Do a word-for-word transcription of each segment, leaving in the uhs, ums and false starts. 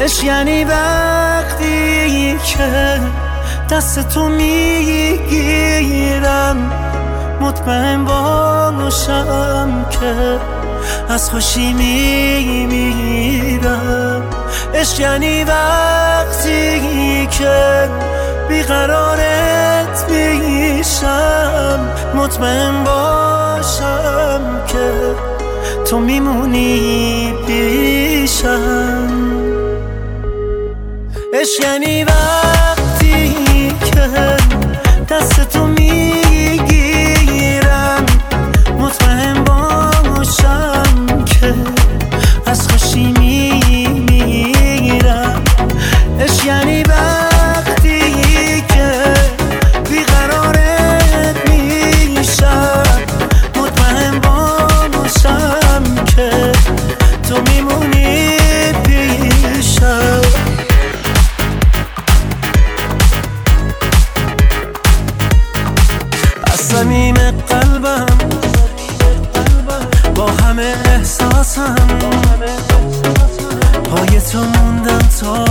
عشق یعنی وقتی که دست تو میگیرم، مطمئن باشم که از خوشی میمیرم. عشق یعنی وقتی که بیقرارت میشم، مطمئن باشم که تو میمونی پیشم. عشق یعنی وقتی که دست تو میگیرم، مطمئن باشم که از خوشی میمیرم. عشق یعنی وقتی که بیقرارت میشم، مطمئن باشم که تو میمونی پیشم. از صمیم قلبم با همه احساسم پای تو موندم تا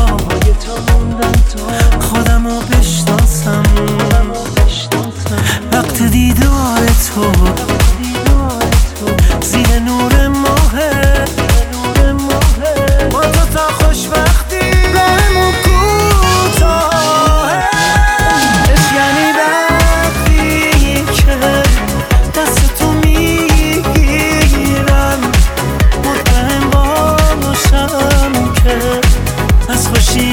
خودمو بشناسم. وقت دیدار تو زیر نور ماهه، با تو تا خوشبختی راهمون کوتاهه. عشق یعنی وقتی که دست تو میگیرم، مطمئن باشم که از خوشی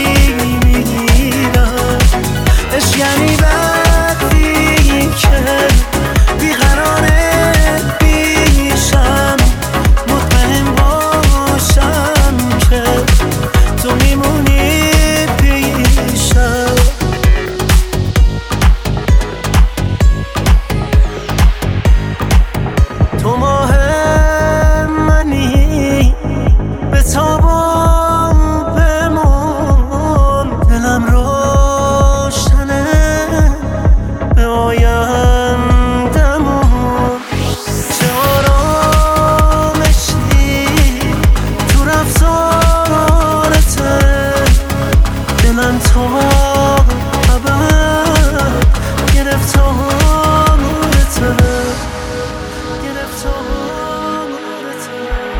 میمیرم. عشق یعنی وقتی که بیقرارت میشم، مطمئن باشم که تو میمونی پیشم. تو ماه منی به تاب و بمون، دلم روشنه به آیندمون. چه آرامشی تو رفتارته، دلم تو ابد گرفتارته، گرفتارته،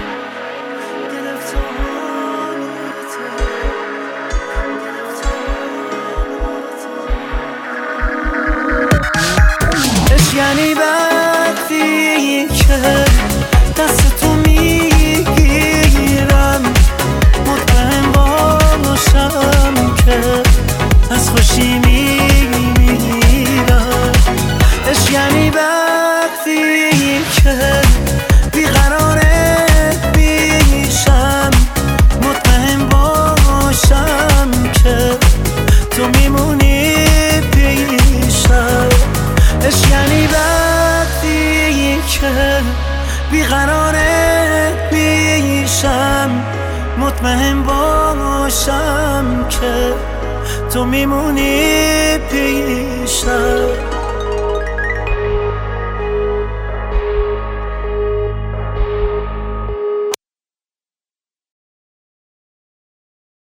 گرفتارته. عشق یعنی وقتی که دست تو میگیرم، مطمئن باشم که از خوشی میمیرم. عشق یعنی وقتی که بیقرارت میشم، مطمئن باشم که تو میمونی پیشم. عشق یعنی وقتی که بیقرارت میشم، مطمئن باشم که تو میمونی پیشم.